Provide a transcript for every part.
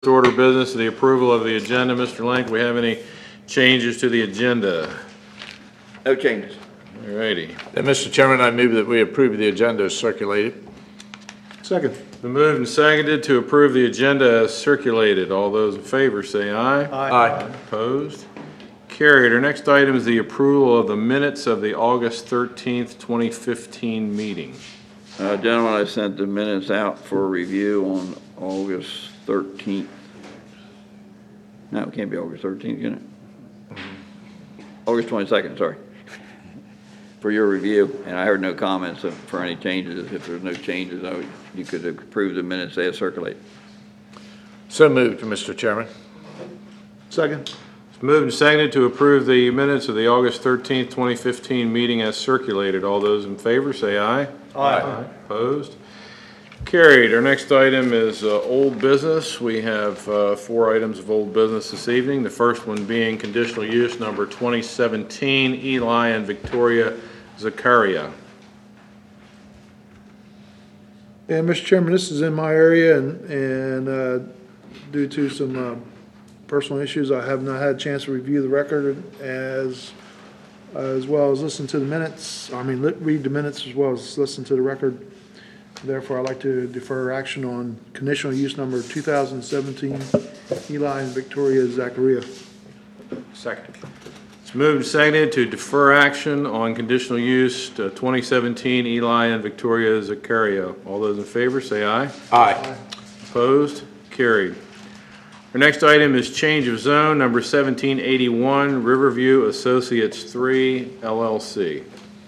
Order of business, the approval of the agenda. Mr. Link, we have any changes to the agenda? No changes. All righty. Then, Mr. Chairman, I move that we approve the agenda as circulated. Second. Been moved and seconded to approve the agenda as circulated. All those in favor say aye. Aye. Opposed? Carried. Our next item is the approval of the minutes of the August 13th, 2015 meeting. Gentlemen, I sent the minutes out for review on August 13th. No, it can't be August 13th, can it? August 22nd, sorry. For your review, and I heard no comments for any changes. If there's no changes, you could approve the minutes as circulate. So moved, Mr. Chairman. Second. It's moved and seconded to approve the minutes of the August 13th, 2015 meeting as circulated. All those in favor say aye. Aye. Opposed? Carried. Our next item is old business. We have 4 items of old business this evening. The first one being conditional use number 2017, Eli and Victoria Zakaria. And Mr. Chairman, this is in my area, and due to some personal issues, I have not had a chance to review the record as well as listen to the minutes. Read the minutes as well as listen to the record. Therefore, I'd like to defer action on conditional use number 2017, Eli and Victoria Zakaria. Second. It's moved and seconded to defer action on conditional use to 2017, Eli and Victoria Zakaria. All those in favor say aye. Aye. Opposed? Carried. Our next item is change of zone number 1781, Riverview Associates 3, LLC.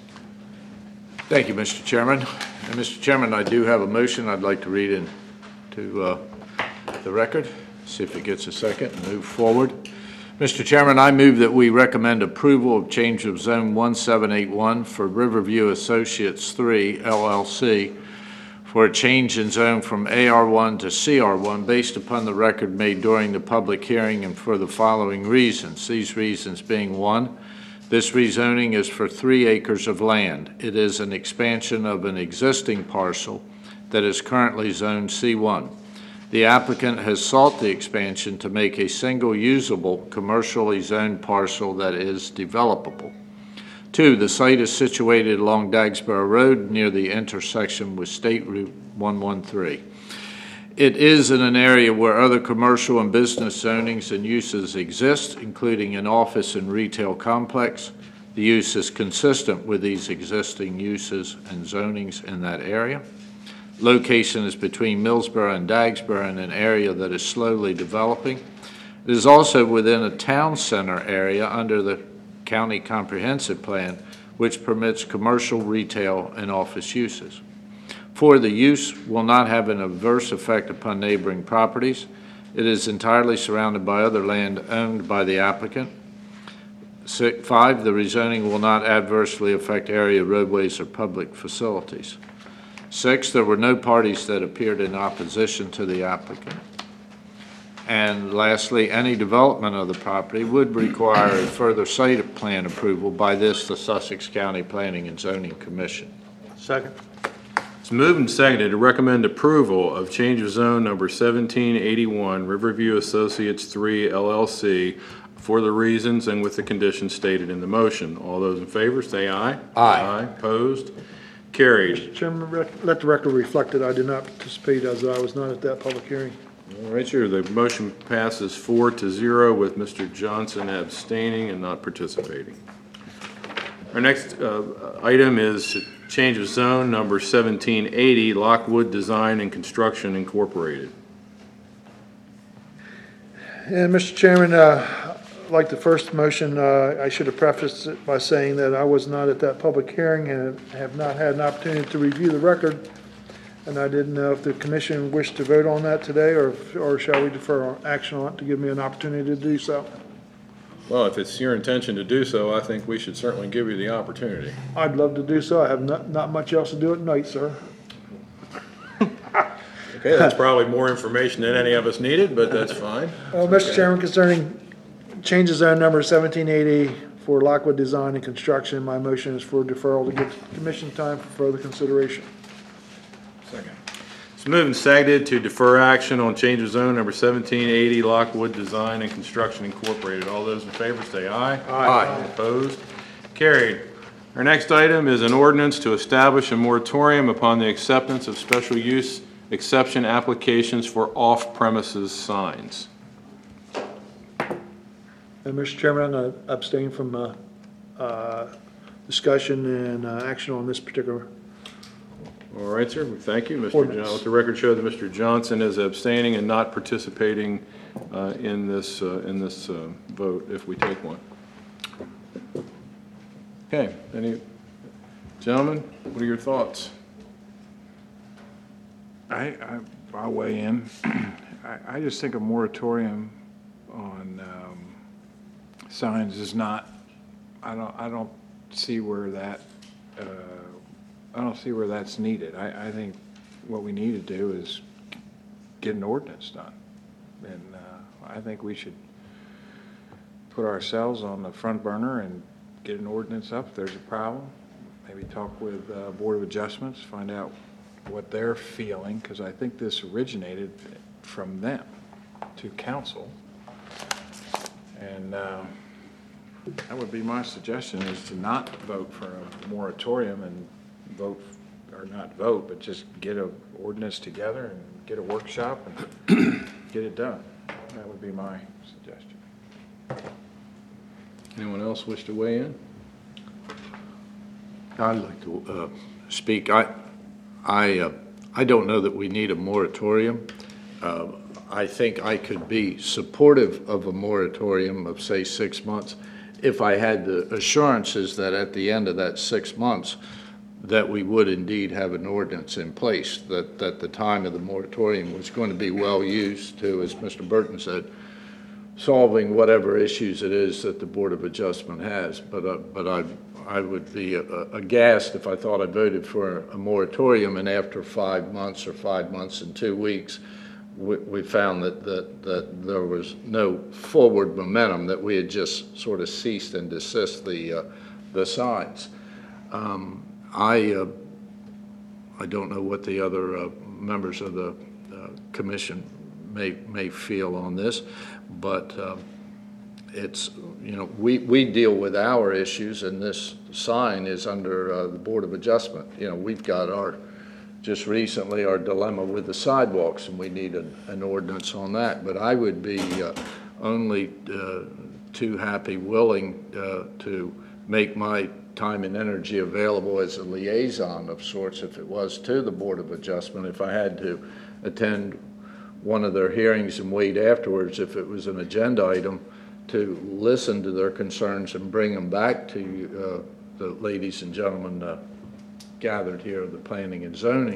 Thank you, Mr. Chairman. And Mr. Chairman, I do have a motion I'd like to read into the record, see if it gets a second, and move forward. Mr. Chairman, I move that we recommend approval of change of zone 1781 for Riverview Associates 3, LLC, for a change in zone from AR1 to CR1 based upon the record made during the public hearing and for the following reasons. These reasons being: 1, this rezoning is for 3 acres of land. It is an expansion of an existing parcel that is currently zoned C1. The applicant has sought the expansion to make a single usable commercially zoned parcel that is developable. 2, the site is situated along Dagsboro Road near the intersection with State Route 113. It is in an area where other commercial and business zonings and uses exist, including an office and retail complex. The use is consistent with these existing uses and zonings in that area. Location is between Millsboro and Dagsboro in an area that is slowly developing. It is also within a town center area under the County Comprehensive Plan, which permits commercial, retail, and office uses. 4, the use will not have an adverse effect upon neighboring properties. It is entirely surrounded by other land owned by the applicant. 5, the rezoning will not adversely affect area roadways or public facilities. 6, there were no parties that appeared in opposition to the applicant. And lastly, any development of the property would require a further site plan approval by the Sussex County Planning and Zoning Commission. Second. It's moved and seconded to recommend approval of change of zone number 1781, Riverview Associates 3, LLC, for the reasons and with the conditions stated in the motion. All those in favor say aye. Aye. Opposed? Carried. Mr. Chairman, let the record reflect that I did not participate as I was not at that public hearing. All right, sure. The motion passes 4-0 with Mr. Johnson abstaining and not participating. Our next item is change of zone number 1780, Lockwood Design and Construction Incorporated. And Mr. Chairman, like the first motion, I should have prefaced it by saying that I was not at that public hearing and have not had an opportunity to review the record. And I didn't know if the commission wished to vote on that today, or shall we defer action on it to give me an opportunity to do so? Well, if it's your intention to do so, I think we should certainly give you the opportunity. I'd love to do so. I have not much else to do at night, sir. Okay, that's probably more information than any of us needed, but that's fine. Mr. Chairman, concerning changes zone number 1780 for Lockwood Design and Construction, my motion is for deferral to give the commission time for further consideration. Second. It's moved and seconded to defer action on change of zone number 1780 Lockwood Design and Construction Incorporated. All those in favor say aye. Aye. Opposed? Carried. Our next item is an ordinance to establish a moratorium upon the acceptance of special use exception applications for off-premises signs. Mr. Chairman, I'm going to abstain from discussion and action on this particular. All right, sir. Thank you, Mr. John. Ordinance. Let the record show that Mr. Johnson is abstaining and not participating in this vote if we take one. Okay. Any gentlemen? What are your thoughts? I'll weigh in. I just think a moratorium on signs is not, I don't see where that, I don't see where that's needed. I think what we need to do is get an ordinance done. And I think we should put ourselves on the front burner and get an ordinance up if there's a problem. Maybe talk with Board of Adjustments, find out what they're feeling, because I think this originated from them to council. And that would be my suggestion, is to not vote for a moratorium and vote, or not vote, but just get an ordinance together and get a workshop and get it done. That would be my suggestion. Anyone else wish to weigh in? I'd like to speak. I don't know that we need a moratorium. I think I could be supportive of a moratorium of, say, 6 months if I had the assurances that at the end of that 6 months that we would indeed have an ordinance in place, that the time of the moratorium was going to be well used to, as Mr. Burton said, solving whatever issues it is that the Board of Adjustment has. But I would be aghast if I thought I voted for a moratorium and after 5 months or 5 months and 2 weeks, we found that there was no forward momentum, that we had just sort of ceased and desist the signs. I don't know what the other members of the commission may feel on this, but it's, we deal with our issues, and this sign is under the Board of Adjustment. We've got just recently our dilemma with the sidewalks, and we need an ordinance on that. But I would be only too happy, willing to make my time and energy available as a liaison of sorts, if it was to the Board of Adjustment, if I had to attend one of their hearings and wait afterwards, if it was an agenda item, to listen to their concerns and bring them back to the ladies and gentlemen gathered here, the planning and zoning,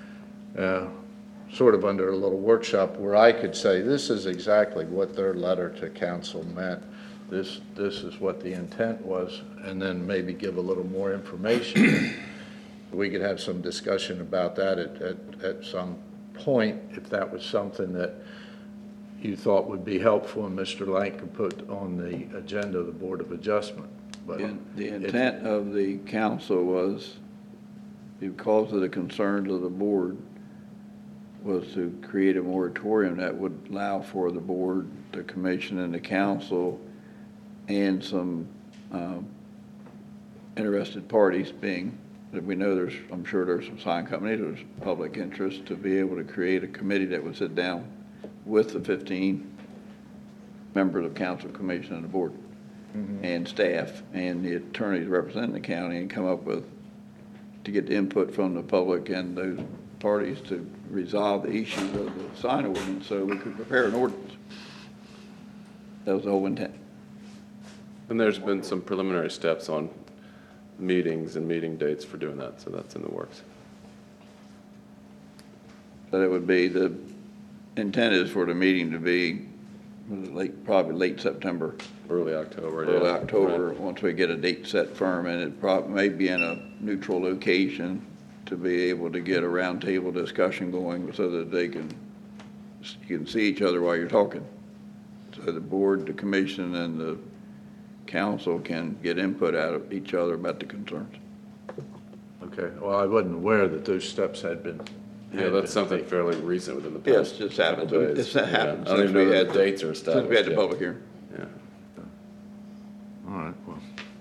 sort of under a little workshop where I could say, this is exactly what their letter to council meant. This is what the intent was, and then maybe give a little more information. We could have some discussion about that at some point, if that was something that you thought would be helpful and Mr. Lank could put on the agenda of the Board of Adjustment. But The intent of the council was, because of the concerns of the board, was to create a moratorium that would allow for the board, the commission, and the council, and some interested parties, being that we know I'm sure there's some sign companies, there's public interest, to be able to create a committee that would sit down with the 15 members of council, commission, and the board, and staff, and the attorneys representing the county, and come up with, to get the input from the public and those parties to resolve the issues of the sign ordinance, so we could prepare an ordinance. That was the whole intent. And there's been some preliminary steps on meetings and meeting dates for doing that, so that's in the works. So that would be, the intent is for the meeting to be probably late September, Early October, early yeah. October, Right. once we get a date set firm, and it probably may be in a neutral location to be able to get a roundtable discussion going so that you can see each other while you're talking. So the board, the commission, and the council can get input out of each other about the concerns. Okay, well, I wasn't aware that those steps had been Yeah, that's something fairly recent within the past. Yes, just happened. couple days. It's happened I don't since even know we that had the dates are Since established. we had the yet. public hearing. Yeah. All right, well,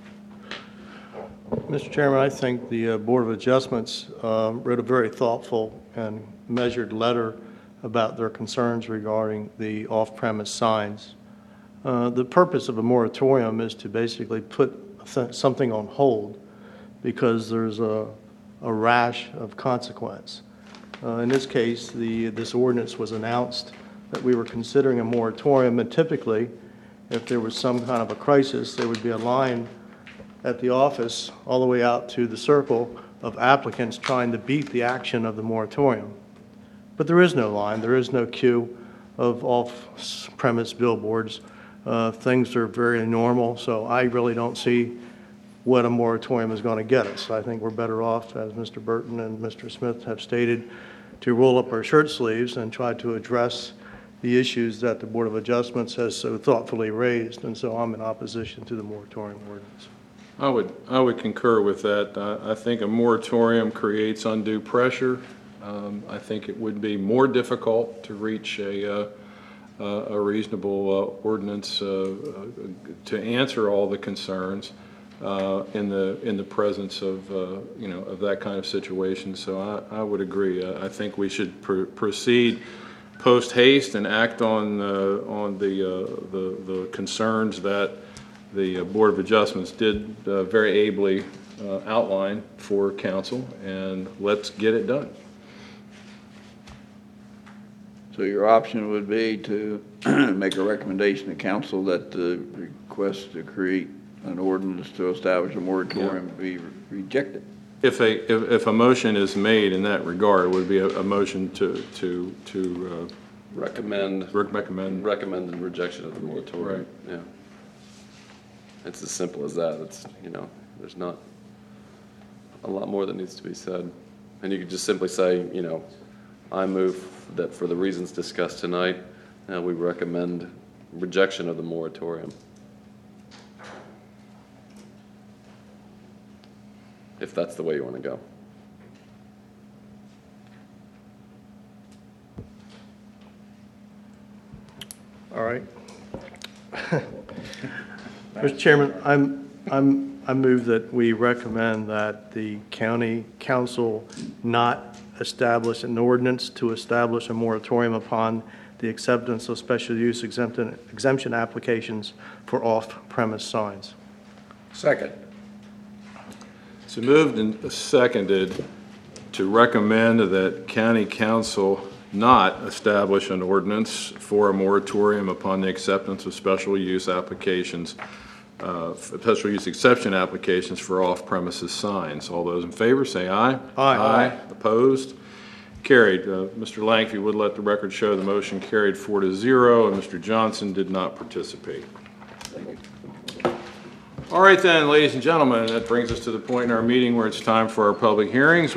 Mr. Chairman, I think the Board of Adjustments wrote a very thoughtful and measured letter about their concerns regarding the off-premise signs. The purpose of a moratorium is to basically put something on hold because there's a rash of consequence. In this case, this ordinance was announced that we were considering a moratorium, and typically, if there was some kind of a crisis, there would be a line at the office all the way out to the circle of applicants trying to beat the action of the moratorium. But there is no line, there is no queue of off-premise billboards. Things are very normal, so I really don't see what a moratorium is going to get us. I think we're better off, as Mr. Burton and Mr. Smith have stated, to roll up our shirt sleeves and try to address the issues that the Board of Adjustments has so thoughtfully raised, and so I'm in opposition to the moratorium ordinance. I would concur with that. I think a moratorium creates undue pressure. I think it would be more difficult to reach a reasonable ordinance to answer all the concerns in the presence of of that kind of situation. So I would agree. I think we should proceed post haste and act on the concerns that the Board of Adjustments did very ably outline for council, and let's get it done. So your option would be to make a recommendation to council that the request to create an ordinance to establish a moratorium be rejected. If a motion is made in that regard, it would be a motion to Recommend recommend. the rejection of the moratorium. Yeah. It's as simple as that. It's, there's not a lot more that needs to be said. And you could just simply say, I move that for the reasons discussed tonight, we recommend rejection of the moratorium. If that's the way you want to go. All right. Mr. Chairman, I move that we recommend that the county council not establish an ordinance to establish a moratorium upon the acceptance of special use exemption applications for off-premise signs. second. So moved and seconded to recommend that county council not establish an ordinance for a moratorium upon the acceptance of special use applications, special use exception applications for off-premises signs. All those in favor, say aye. Aye. Opposed? Carried. Mr. Lang, if you would let the record show the motion carried 4-0, and Mr. Johnson did not participate. All right then, ladies and gentlemen, that brings us to the point in our meeting where it's time for our public hearings.